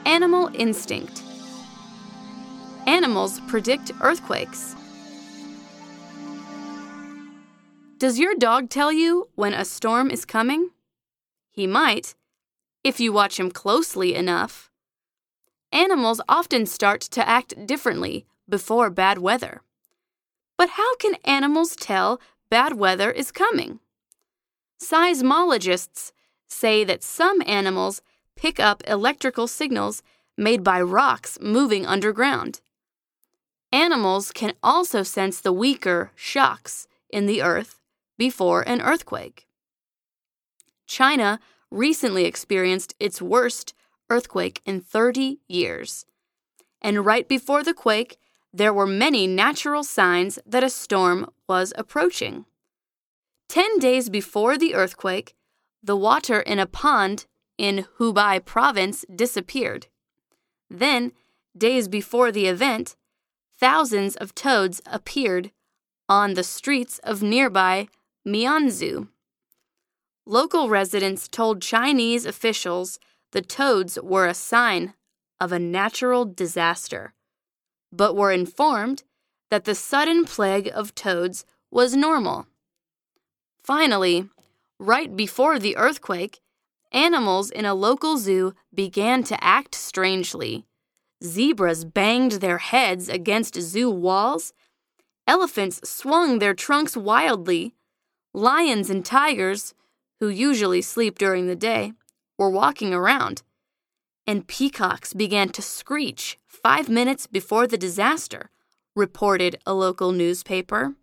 Animal instinct. Animals predict earthquakes. Does your dog tell you when a storm is coming? He might, if you watch him closely enough. Animals often start to act differently before bad weather. But how can animals tell bad weather is coming? Seismologists say that some animals pick up electrical signals made by rocks moving underground. Animals can also sense the weaker shocks in the earth before an earthquake. China recently experienced its worst earthquake in 30 years. And right before the quake, there were many natural signs that a storm was approaching. 10 days before the earthquake, the water in a pond in Hubei province disappeared. Then, days before the event, thousands of toads appeared on the streets of nearby Mianzhu. Local residents told Chinese officials the toads were a sign of a natural disaster, but were informed that the sudden plague of toads was normal. Finally, right before the earthquake, animals in a local zoo began to act strangely. Zebras banged their heads against zoo walls. Elephants swung their trunks wildly. Lions and tigers, who usually sleep during the day, were walking around. And peacocks began to screech 5 minutes before the disaster, reported a local newspaper.